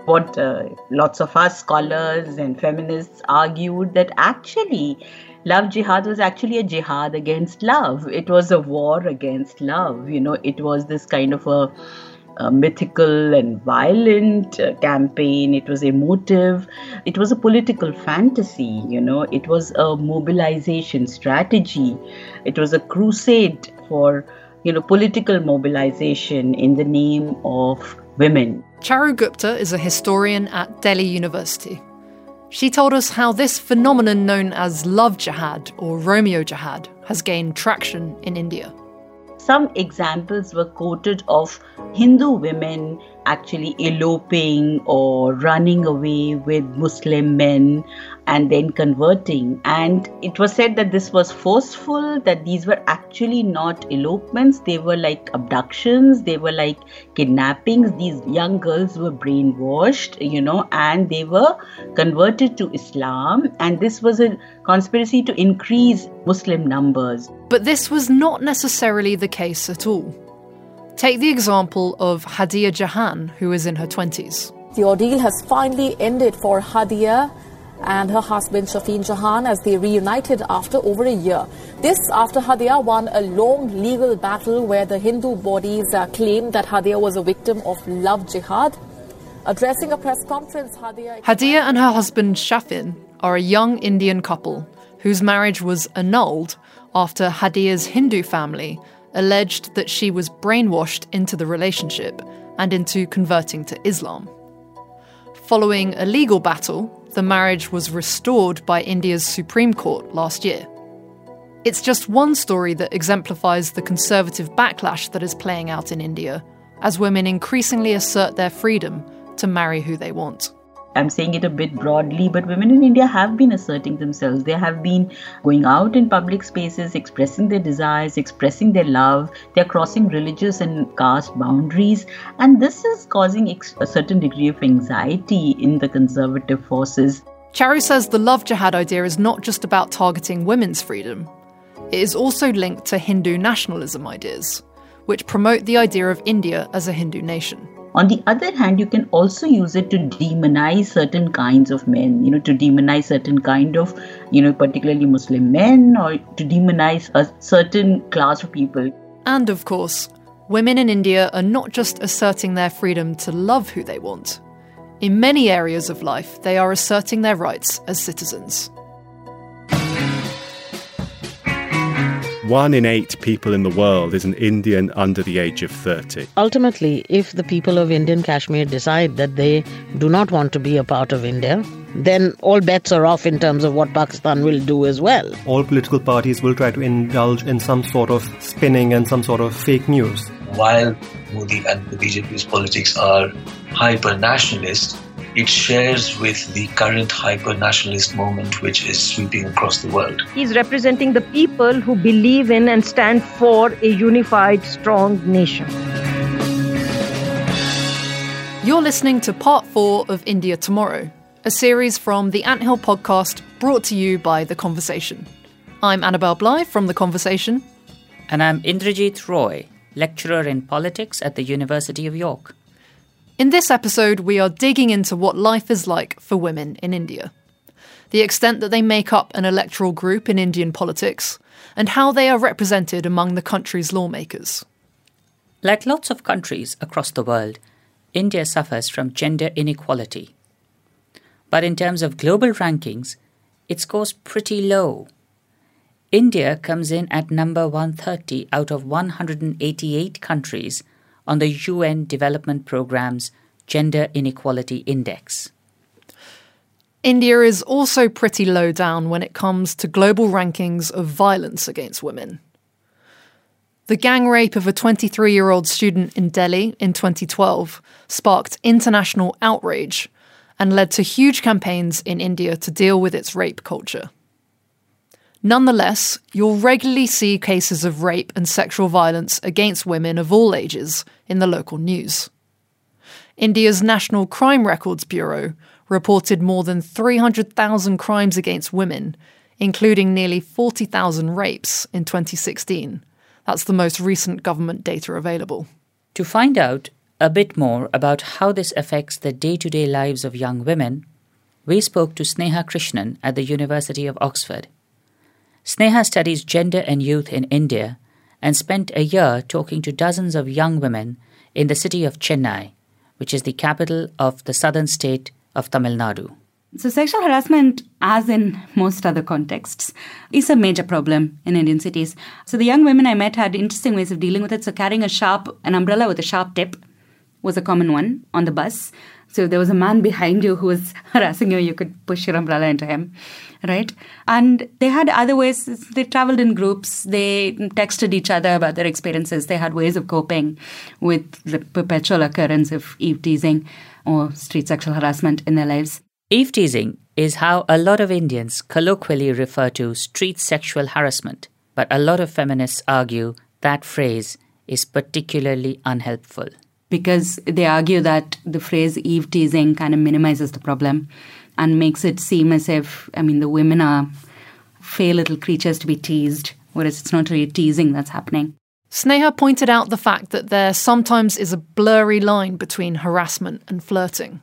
What lots of us scholars and feminists argued that actually love jihad was actually a jihad against love. It was a war against love. It was this kind of a mythical and violent campaign. It was emotive. It was a political fantasy. It was a mobilization strategy. It was a crusade for, political mobilization in the name of women. Charu Gupta is a historian at Delhi University. She told us how this phenomenon known as love jihad or Romeo jihad has gained traction in India. Some examples were quoted of Hindu women actually eloping or running away with Muslim men and then converting. And it was said that this was forceful, that these were actually not elopements. They were like abductions. They were like kidnappings. These young girls were brainwashed, and they were converted to Islam. And this was a conspiracy to increase Muslim numbers. But this was not necessarily the case at all. Take the example of Hadiya Jahan, who is in her 20s. The ordeal has finally ended for Hadiya and her husband Shafeen Jahan as they reunited after over a year. This after Hadiya won a long legal battle where the Hindu bodies claimed that Hadiya was a victim of love jihad. Addressing a press conference, Hadiya and her husband Shafin are a young Indian couple whose marriage was annulled after Hadiya's Hindu family alleged that she was brainwashed into the relationship and into converting to Islam. Following a legal battle, the marriage was restored by India's Supreme Court last year. It's just one story that exemplifies the conservative backlash that is playing out in India as women increasingly assert their freedom to marry who they want. I'm saying it a bit broadly, but women in India have been asserting themselves. They have been going out in public spaces, expressing their desires, expressing their love. They're crossing religious and caste boundaries. And this is causing a certain degree of anxiety in the conservative forces. Charu says the love jihad idea is not just about targeting women's freedom. It is also linked to Hindu nationalism ideas, which promote the idea of India as a Hindu nation. On the other hand, you can also use it to demonize certain kinds of men, to demonize certain kind of, particularly Muslim men, or to demonize a certain class of people. And of course, women in India are not just asserting their freedom to love who they want. In many areas of life, they are asserting their rights as citizens. 1 in 8 people in the world is an Indian under the age of 30. Ultimately, if the people of Indian Kashmir decide that they do not want to be a part of India, then all bets are off in terms of what Pakistan will do as well. All political parties will try to indulge in some sort of spinning and some sort of fake news. While Modi and the BJP's politics are hyper-nationalist, it shares with the current hyper-nationalist movement which is sweeping across the world. He's representing the people who believe in and stand for a unified, strong nation. You're listening to Part 4 of India Tomorrow, a series from the Anthill podcast brought to you by The Conversation. I'm Annabelle Blythe from The Conversation. And I'm Indrajit Roy, lecturer in politics at the University of York. In this episode, we are digging into what life is like for women in India, the extent that they make up an electoral group in Indian politics, and how they are represented among the country's lawmakers. Like lots of countries across the world, India suffers from gender inequality. But in terms of global rankings, it scores pretty low. India comes in at number 130 out of 188 countries on the UN Development Programme's Gender Inequality Index. India is also pretty low down when it comes to global rankings of violence against women. The gang rape of a 23-year-old student in Delhi in 2012 sparked international outrage and led to huge campaigns in India to deal with its rape culture. Nonetheless, you'll regularly see cases of rape and sexual violence against women of all ages in the local news. India's National Crime Records Bureau reported more than 300,000 crimes against women, including nearly 40,000 rapes in 2016. That's the most recent government data available. To find out a bit more about how this affects the day-to-day lives of young women, we spoke to Sneha Krishnan at the University of Oxford. Sneha studies gender and youth in India and spent a year talking to dozens of young women in the city of Chennai, which is the capital of the southern state of Tamil Nadu. So sexual harassment, as in most other contexts, is a major problem in Indian cities. So the young women I met had interesting ways of dealing with it. So carrying an umbrella with a sharp tip was a common one on the bus. So there was a man behind you who was harassing you, you could push your umbrella into him, right? And they had other ways. They traveled in groups. They texted each other about their experiences. They had ways of coping with the perpetual occurrence of eve teasing or street sexual harassment in their lives. Eve teasing is how a lot of Indians colloquially refer to street sexual harassment, but a lot of feminists argue that phrase is particularly unhelpful. Because they argue that the phrase eve teasing kind of minimizes the problem and makes it seem as if, the women are fey little creatures to be teased, whereas it's not really teasing that's happening. Sneha pointed out the fact that there sometimes is a blurry line between harassment and flirting.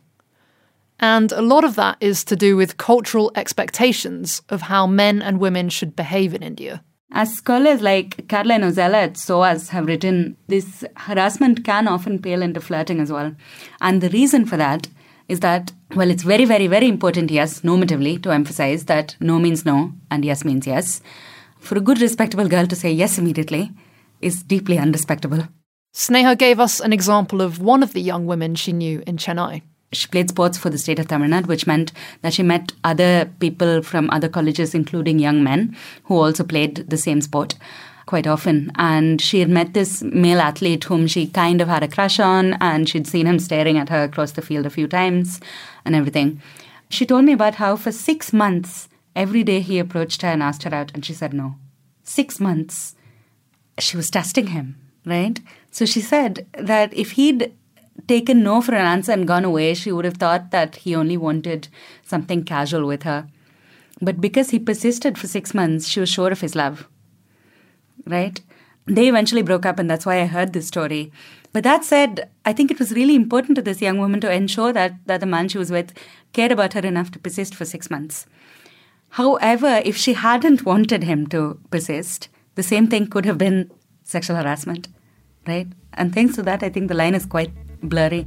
And a lot of that is to do with cultural expectations of how men and women should behave in India. As scholars like Caroline Ozella at SOAS have written, this harassment can often pale into flirting as well. And the reason for that is that, it's very, very, very important, yes, normatively, to emphasize that no means no and yes means yes. For a good, respectable girl to say yes immediately is deeply unrespectable. Sneha gave us an example of one of the young women she knew in Chennai. She played sports for the state of Tamil Nadu, which meant that she met other people from other colleges, including young men, who also played the same sport quite often. And she had met this male athlete whom she kind of had a crush on, and she'd seen him staring at her across the field a few times and everything. She told me about how for 6 months, every day he approached her and asked her out, and she said no. 6 months. She was testing him, right? So she said that if he'd taken no for an answer and gone away, she would have thought that he only wanted something casual with her. But because he persisted for 6 months, she was sure of his love, right? They eventually broke up, and that's why I heard this story. But that said, I think it was really important to this young woman to ensure that the man she was with cared about her enough to persist for 6 months. However, if she hadn't wanted him to persist, the same thing could have been sexual harassment, right? And thanks to that, I think the line is quite blurry.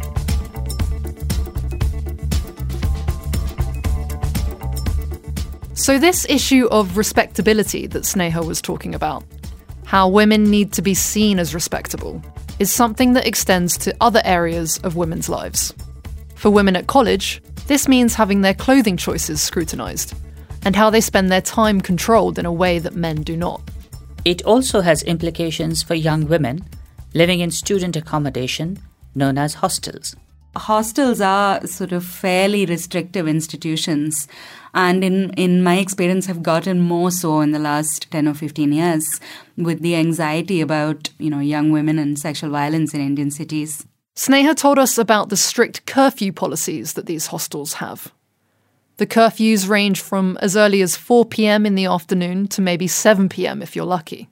So this issue of respectability that Sneha was talking about, how women need to be seen as respectable, is something that extends to other areas of women's lives. For women at college, this means having their clothing choices scrutinised, and how they spend their time controlled in a way that men do not. It also has implications for young women living in student accommodation known as hostels. Hostels are sort of fairly restrictive institutions, and in my experience have gotten more so in the last 10 or 15 years with the anxiety about, young women and sexual violence in Indian cities. Sneha told us about the strict curfew policies that these hostels have. The curfews range from as early as 4 p.m. in the afternoon to maybe 7 p.m. if you're lucky.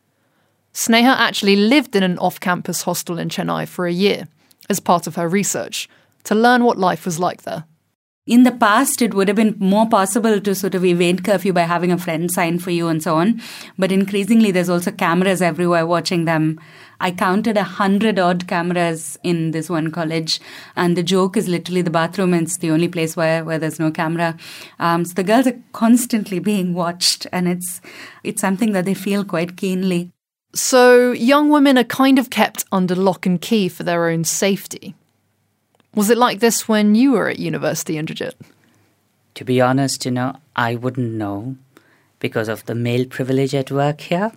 Sneha actually lived in an off-campus hostel in Chennai for a year as part of her research to learn what life was like there. In the past, it would have been more possible to sort of evade curfew by having a friend sign for you and so on. But increasingly, there's also cameras everywhere watching them. I counted 100-odd cameras in this one college. And the joke is literally the bathroom. It's the only place where there's no camera. So the girls are constantly being watched. And it's something that they feel quite keenly. So young women are kind of kept under lock and key for their own safety. Was it like this when you were at university, Indrajit? To be honest, I wouldn't know because of the male privilege at work here.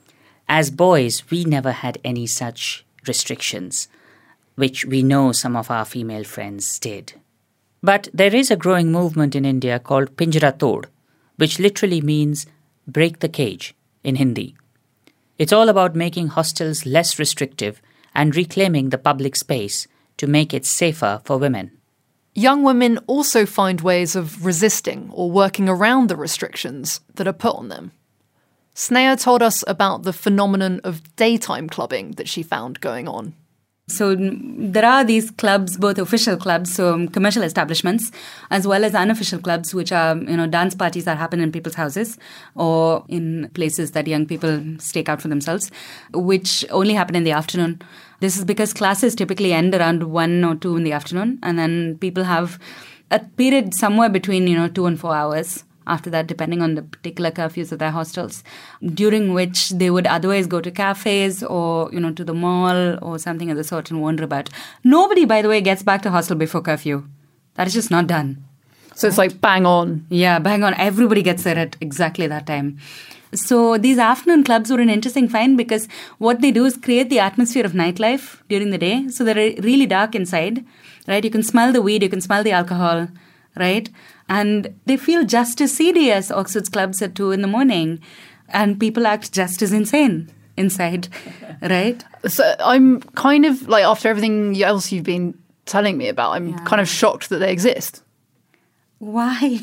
As boys, we never had any such restrictions, which we know some of our female friends did. But there is a growing movement in India called Pinjra Tod, which literally means break the cage in Hindi. It's all about making hostels less restrictive and reclaiming the public space to make it safer for women. Young women also find ways of resisting or working around the restrictions that are put on them. Sneha told us about the phenomenon of daytime clubbing that she found going on. So there are these clubs, both official clubs, so commercial establishments, as well as unofficial clubs, which are, dance parties that happen in people's houses or in places that young people stake out for themselves, which only happen in the afternoon. This is because classes typically end around 1 or 2 in the afternoon, and then people have a period somewhere between, 2 and 4 hours after that, depending on the particular curfews of their hostels, during which they would otherwise go to cafes or, to the mall or something of the sort and wander about. Nobody, by the way, gets back to hostel before curfew. That is just not done. So it's like bang on. Yeah, bang on. Everybody gets there at exactly that time. So these afternoon clubs were an interesting find because what they do is create the atmosphere of nightlife during the day. So they're really dark inside, right? You can smell the weed, you can smell the alcohol, right? And they feel just as seedy as Oxford's clubs at 2 a.m. And people act just as insane inside, right? So I'm kind of like, after everything else you've been telling me about, I'm kind of shocked that they exist. Why?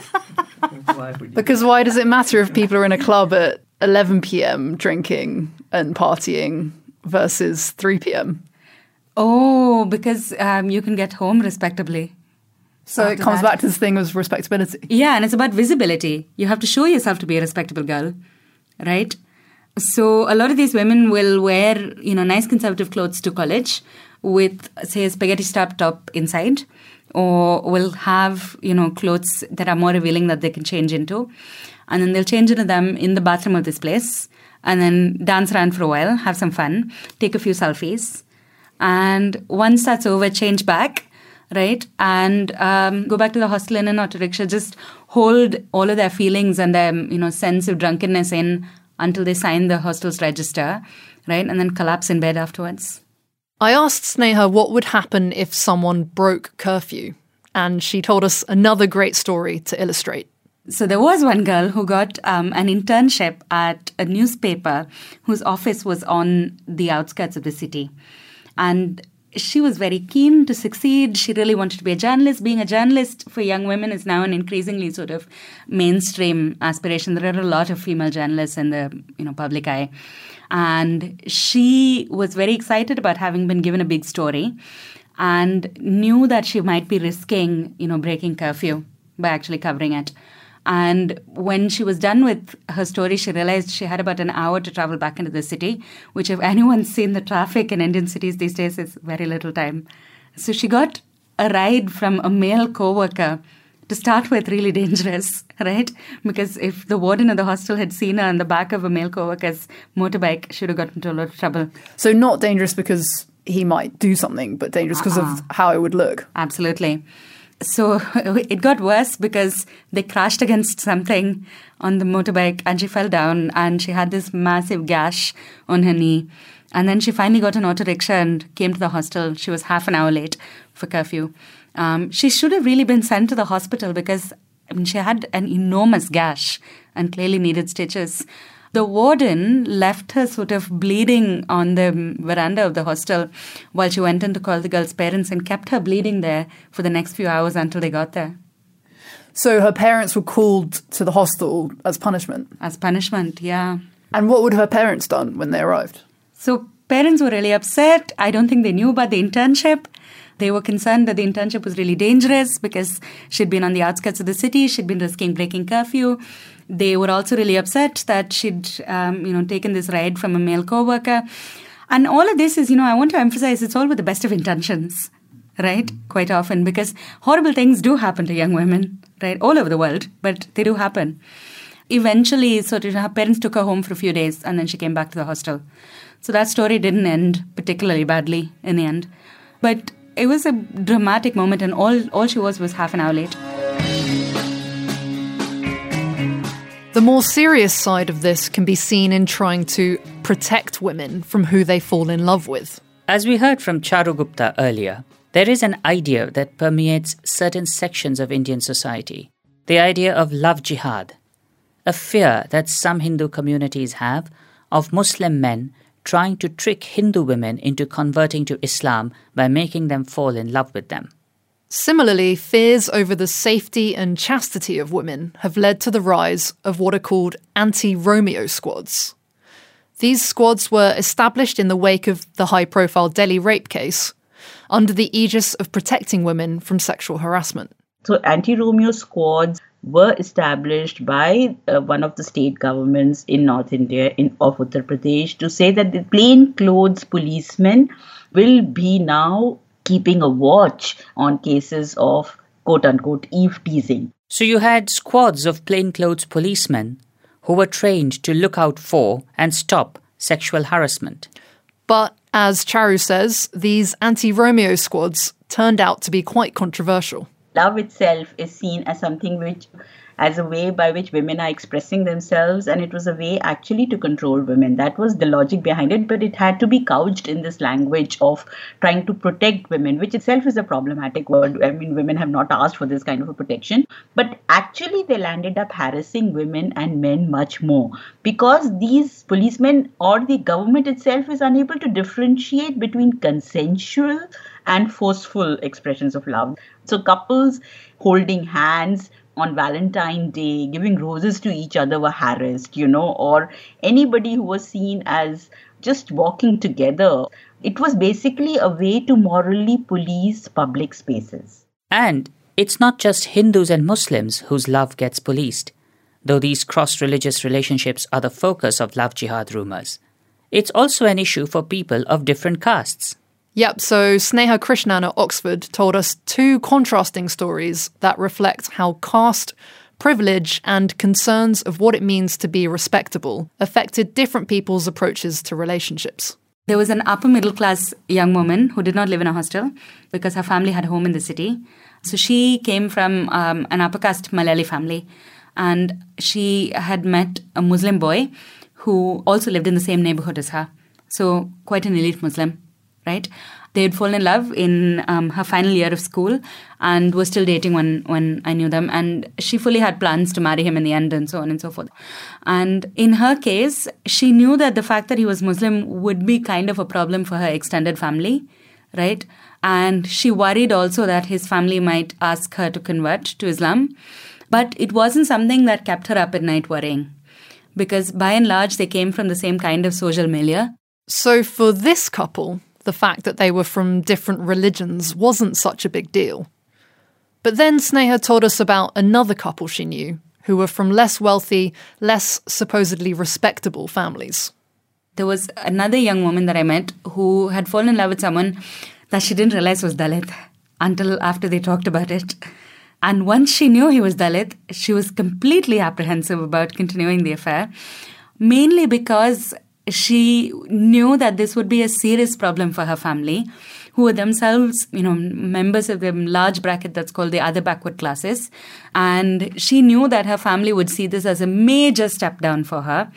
Because why does it matter if people are in a club at 11 p.m. drinking and partying versus 3 p.m? Oh, because you can get home respectably. So it comes back to this thing of respectability. Yeah, and it's about visibility. You have to show yourself to be a respectable girl, right? So a lot of these women will wear, nice conservative clothes to college with, say, a spaghetti strap top inside, or will have, clothes that are more revealing that they can change into. And then they'll change into them in the bathroom of this place and then dance around for a while, have some fun, take a few selfies. And once that's over, change back, right? And go back to the hostel in an auto rickshaw, just hold all of their feelings and their, sense of drunkenness in until they sign the hostel's register, right? And then collapse in bed afterwards. I asked Sneha what would happen if someone broke curfew, and she told us another great story to illustrate. So there was one girl who got an internship at a newspaper whose office was on the outskirts of the city. And she was very keen to succeed. She really wanted to be a journalist. Being a journalist for young women is now an increasingly sort of mainstream aspiration. There are a lot of female journalists in the public eye. And she was very excited about having been given a big story and knew that she might be risking, breaking curfew by actually covering it. And when she was done with her story, she realized she had about an hour to travel back into the city, which if anyone's seen the traffic in Indian cities these days, is very little time. So she got a ride from a male co-worker, to start with, really dangerous, right? Because if the warden of the hostel had seen her on the back of a male co-worker's motorbike, she would have got into a lot of trouble. So not dangerous because he might do something, but dangerous because of how it would look. Absolutely. So it got worse because they crashed against something on the motorbike and she fell down and she had this massive gash on her knee. And then she finally got an auto rickshaw and came to the hostel. She was half an hour late for curfew. She should have really been sent to the hospital because she had an enormous gash and clearly needed stitches. The warden left her sort of bleeding on the veranda of the hostel while she went in to call the girl's parents and kept her bleeding there for the next few hours until they got there. So her parents were called to the hostel as punishment? As punishment, yeah. And what would her parents done when they arrived? So parents were really upset. I don't think they knew about the internship. They were concerned that the internship was really dangerous because she'd been on the outskirts of the city. She'd been risking breaking curfew. They were also really upset that she'd, taken this ride from a male co-worker. And all of this is, I want to emphasize it's all with the best of intentions, right? Quite often, because horrible things do happen to young women, right? All over the world, but they do happen. Eventually, her parents took her home for a few days and then she came back to the hostel. So that story didn't end particularly badly in the end. But it was a dramatic moment and all she was half an hour late. The more serious side of this can be seen in trying to protect women from who they fall in love with. As we heard from Charu Gupta earlier, there is an idea that permeates certain sections of Indian society. The idea of love jihad, a fear that some Hindu communities have of Muslim men trying to trick Hindu women into converting to Islam by making them fall in love with them. Similarly, fears over the safety and chastity of women have led to the rise of what are called anti-Romeo squads. These squads were established in the wake of the high-profile Delhi rape case, under the aegis of protecting women from sexual harassment. So anti-Romeo squads were established by one of the state governments in North India of Uttar Pradesh to say that the plainclothes policemen will be now keeping a watch on cases of quote-unquote eve-teasing. So you had squads of plainclothes policemen who were trained to look out for and stop sexual harassment. But, as Charu says, these anti-Romeo squads turned out to be quite controversial. Love itself is seen as something as a way by which women are expressing themselves, and it was a way actually to control women. That was the logic behind it, but it had to be couched in this language of trying to protect women, which itself is a problematic word. I mean, women have not asked for this kind of a protection, but actually they landed up harassing women and men much more because these policemen or the government itself is unable to differentiate between consensual and forceful expressions of love. So couples holding hands on Valentine's Day, giving roses to each other were harassed, or anybody who was seen as just walking together. It was basically a way to morally police public spaces. And it's not just Hindus and Muslims whose love gets policed, though these cross-religious relationships are the focus of love jihad rumours. It's also an issue for people of different castes. Yep, so Sneha Krishnan at Oxford told us two contrasting stories that reflect how caste, privilege and concerns of what it means to be respectable affected different people's approaches to relationships. There was an upper middle class young woman who did not live in a hostel because her family had a home in the city. So she came from an upper caste Malayali family, and she had met a Muslim boy who also lived in the same neighborhood as her. So quite an elite Muslim. Right? They had fallen in love in her final year of school and were still dating when I knew them. And she fully had plans to marry him in the end and so on and so forth. And in her case, she knew that the fact that he was Muslim would be kind of a problem for her extended family, right? And she worried also that his family might ask her to convert to Islam. But it wasn't something that kept her up at night worrying, because by and large, they came from the same kind of social milieu. So for this couple, the fact that they were from different religions wasn't such a big deal. But then Sneha told us about another couple she knew who were from less wealthy, less supposedly respectable families. There was another young woman that I met who had fallen in love with someone that she didn't realize was Dalit until after they talked about it. And once she knew he was Dalit, she was completely apprehensive about continuing the affair, mainly because she knew that this would be a serious problem for her family, who were themselves, members of the large bracket that's called the other backward classes. And she knew that her family would see this as a major step down for her.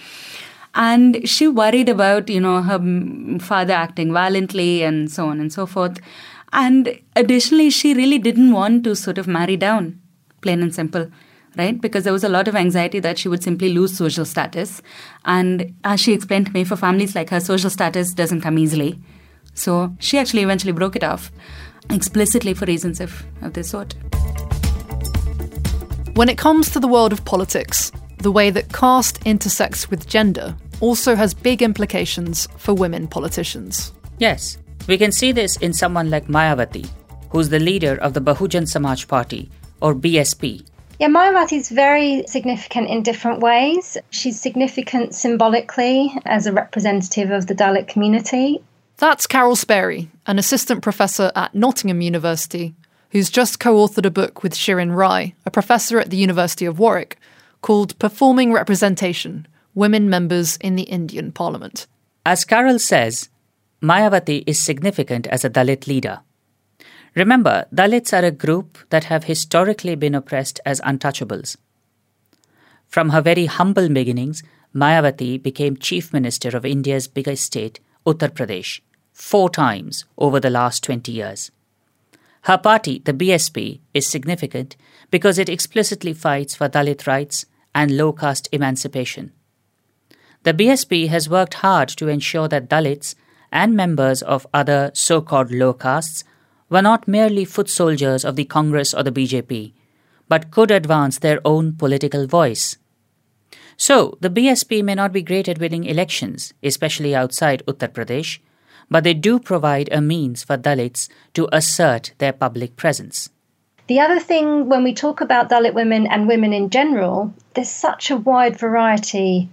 And she worried about, her father acting violently and so on and so forth. And additionally, she really didn't want to sort of marry down, plain and simple. Right? Because there was a lot of anxiety that she would simply lose social status. And as she explained to me, for families like her, social status doesn't come easily. So she actually eventually broke it off, explicitly for reasons of this sort. When it comes to the world of politics, the way that caste intersects with gender also has big implications for women politicians. Yes, we can see this in someone like Mayawati, who's the leader of the Bahujan Samaj Party, or BSP. Yeah, Mayawati is very significant in different ways. She's significant symbolically as a representative of the Dalit community. That's Carol Sperry, an assistant professor at Nottingham University, who's just co-authored a book with Shirin Rai, a professor at the University of Warwick, called Performing Representation: Women Members in the Indian Parliament. As Carol says, Mayawati is significant as a Dalit leader. Remember, Dalits are a group that have historically been oppressed as untouchables. From her very humble beginnings, Mayawati became Chief Minister of India's biggest state, Uttar Pradesh, 4 times over the last 20 years. Her party, the BSP, is significant because it explicitly fights for Dalit rights and low-caste emancipation. The BSP has worked hard to ensure that Dalits and members of other so-called low castes were not merely foot soldiers of the Congress or the BJP, but could advance their own political voice. So, the BSP may not be great at winning elections, especially outside Uttar Pradesh, but they do provide a means for Dalits to assert their public presence. The other thing, when we talk about Dalit women and women in general, there's such a wide variety.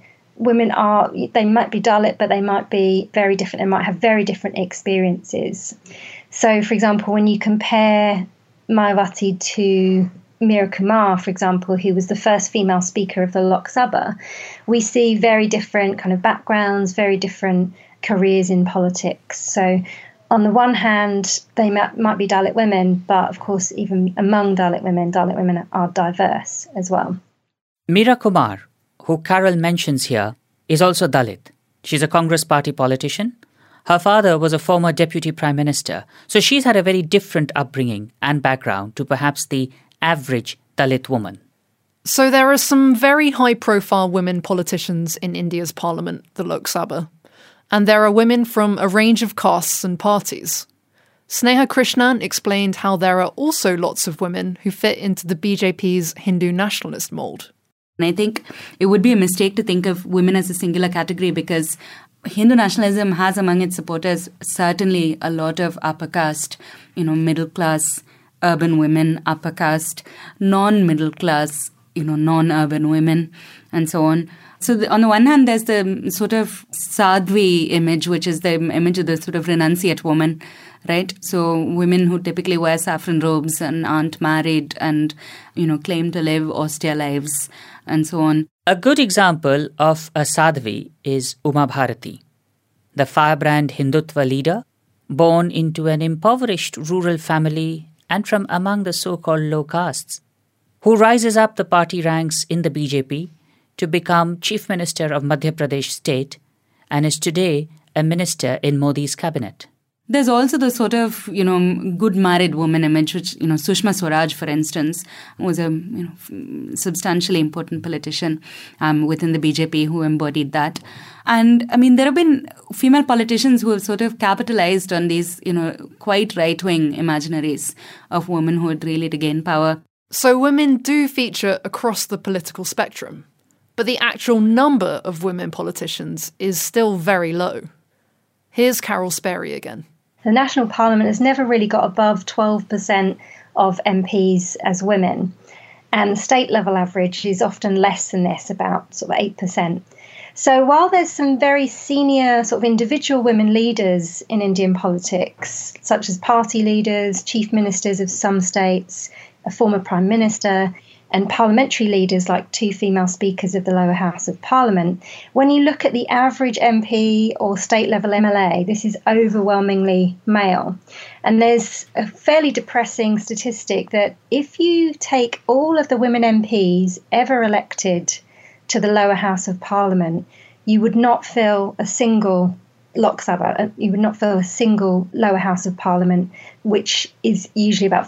They might be Dalit, but they might be very different. They might have very different experiences. So, for example, when you compare Mayawati to Meera Kumar, for example, who was the first female speaker of the Lok Sabha, we see very different kind of backgrounds, very different careers in politics. So, on the one hand, they might be Dalit women, but of course, even among Dalit women are diverse as well. Meera Kumar, who Carol mentions here, is also Dalit. She's a Congress party politician. Her father was a former deputy prime minister, so she's had a very different upbringing and background to perhaps the average Dalit woman. So there are some very high-profile women politicians in India's parliament, the Lok Sabha. And there are women from a range of castes and parties. Sneha Krishnan explained how there are also lots of women who fit into the BJP's Hindu nationalist mould. And I think it would be a mistake to think of women as a singular category, because Hindu nationalism has among its supporters certainly a lot of upper caste, middle class, urban women, upper caste, non-middle class, non-urban women, and so on. So on the one hand, there's the sort of sadhvi image, which is the image of the sort of renunciate woman, right? So women who typically wear saffron robes and aren't married and, claim to live austere lives and so on. A good example of a sadhvi is Uma Bharati, the firebrand Hindutva leader, born into an impoverished rural family and from among the so-called low castes, who rises up the party ranks in the BJP to become Chief Minister of Madhya Pradesh state and is today a minister in Modi's cabinet. There's also the sort of, good married woman image, which, Sushma Swaraj, for instance, was a substantially important politician within the BJP who embodied that. And, there have been female politicians who have sort of capitalized on these, quite right-wing imaginaries of womanhood really to gain power. So women do feature across the political spectrum, but the actual number of women politicians is still very low. Here's Carol Sperry again. The National Parliament has never really got above 12% of MPs as women. And the state level average is often less than this, about sort of 8%. So while there's some very senior sort of individual women leaders in Indian politics, such as party leaders, chief ministers of some states, a former prime minister, and parliamentary leaders like 2 female speakers of the lower house of parliament, when you look at the average MP or state-level MLA, this is overwhelmingly male. And there's a fairly depressing statistic that if you take all of the women MPs ever elected to the lower house of parliament, you would not fill a single Lok Sabha, you would not fill a single lower house of parliament, which is usually about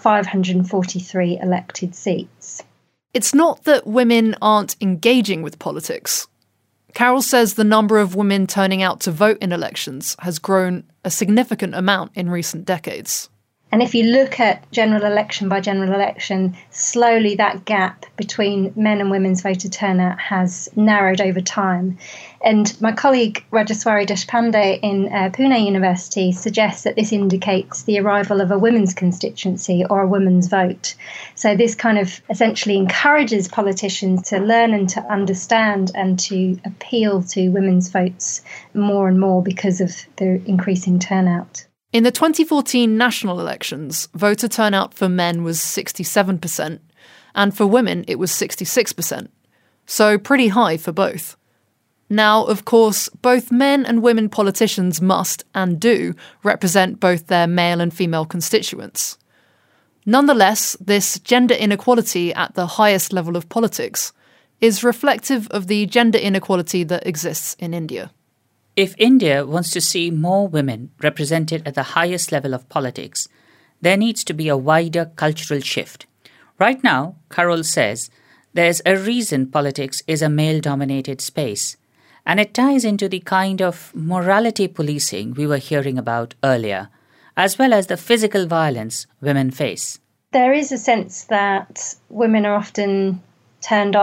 543 elected seats. It's not that women aren't engaging with politics. Carol says the number of women turning out to vote in elections has grown a significant amount in recent decades. And if you look at general election by general election, slowly that gap between men and women's voter turnout has narrowed over time. And my colleague Rajeshwari Deshpande in Pune University suggests that this indicates the arrival of a women's constituency or a women's vote. So this kind of essentially encourages politicians to learn and to understand and to appeal to women's votes more and more because of the increasing turnout. In the 2014 national elections, voter turnout for men was 67%, and for women it was 66%, so pretty high for both. Now, of course, both men and women politicians must, and do, represent both their male and female constituents. Nonetheless, this gender inequality at the highest level of politics is reflective of the gender inequality that exists in India. If India wants to see more women represented at the highest level of politics, there needs to be a wider cultural shift. Right now, Carol says, there's a reason politics is a male-dominated space, and it ties into the kind of morality policing we were hearing about earlier, as well as the physical violence women face. There is a sense that women are often turned off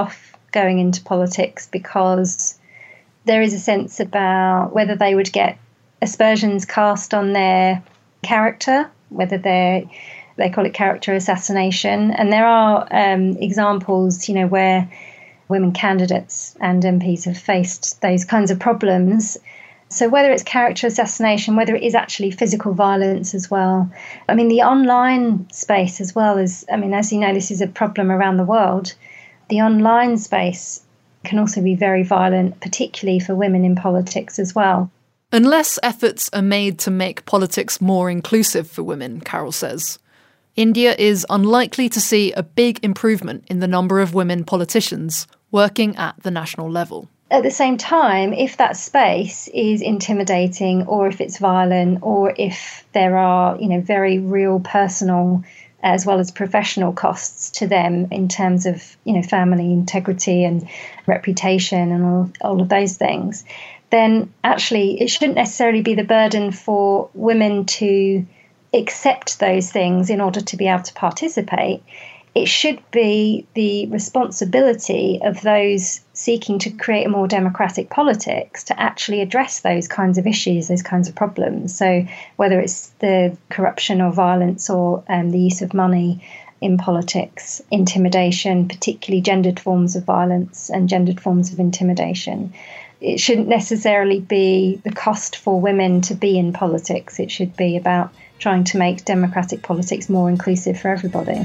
going into politics because there is a sense about whether they would get aspersions cast on their character, whether they call it character assassination. And there are examples, where women candidates and MPs have faced those kinds of problems. So whether it's character assassination, whether it is actually physical violence as well. I mean, the online space as well is, as you know, this is a problem around the world. The online space can also be very violent, particularly for women in politics as well. Unless efforts are made to make politics more inclusive for women, Carol says, India is unlikely to see a big improvement in the number of women politicians working at the national level. At the same time, if that space is intimidating or if it's violent or if there are, very real personal as well as professional costs to them in terms of, family integrity and reputation and all of those things, then actually it shouldn't necessarily be the burden for women to accept those things in order to be able to participate. It should be the responsibility of those seeking to create a more democratic politics to actually address those kinds of issues, those kinds of problems. So whether it's the corruption or violence or the use of money in politics, intimidation, particularly gendered forms of violence and gendered forms of intimidation, it shouldn't necessarily be the cost for women to be in politics. It should be about trying to make democratic politics more inclusive for everybody.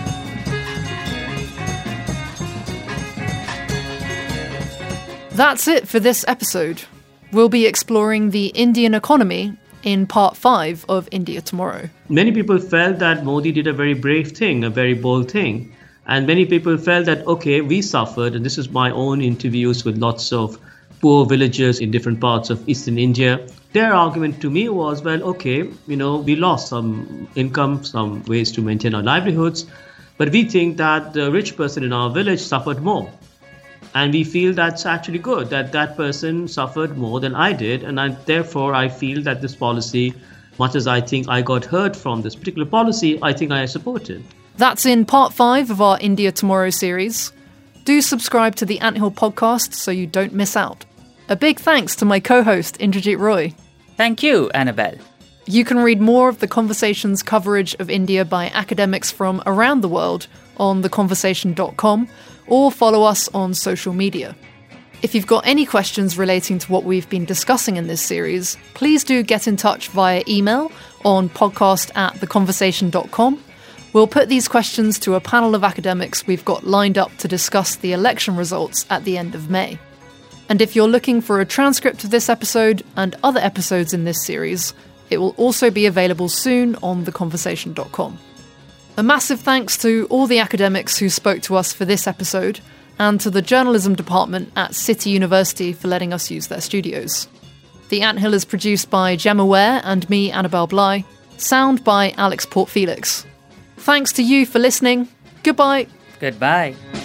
That's it for this episode. We'll be exploring the Indian economy in part 5 of India Tomorrow. Many people felt that Modi did a very brave thing, a very bold thing. And many people felt that, okay, we suffered, and this is my own interviews with lots of poor villagers in different parts of eastern India. Their argument to me was, well, okay, we lost some income, some ways to maintain our livelihoods, but we think that the rich person in our village suffered more. And we feel that's actually good, that that person suffered more than I did. And therefore, I feel that this policy, much as I think I got hurt from this particular policy, I think I support it. That's in part 5 of our India Tomorrow series. Do subscribe to the Anthill podcast so you don't miss out. A big thanks to my co-host, Indrajit Roy. Thank you, Annabelle. You can read more of The Conversation's coverage of India by academics from around the world on theconversation.com or follow us on social media. If you've got any questions relating to what we've been discussing in this series, please do get in touch via email on podcast@theconversation.com. We'll put these questions to a panel of academics we've got lined up to discuss the election results at the end of May. And if you're looking for a transcript of this episode and other episodes in this series, it will also be available soon on theconversation.com. A massive thanks to all the academics who spoke to us for this episode, and to the journalism department at City University for letting us use their studios. The Anthill is produced by Gemma Ware and me, Annabelle Bly. Sound by Alex Port-Felix. Thanks to you for listening. Goodbye. Goodbye.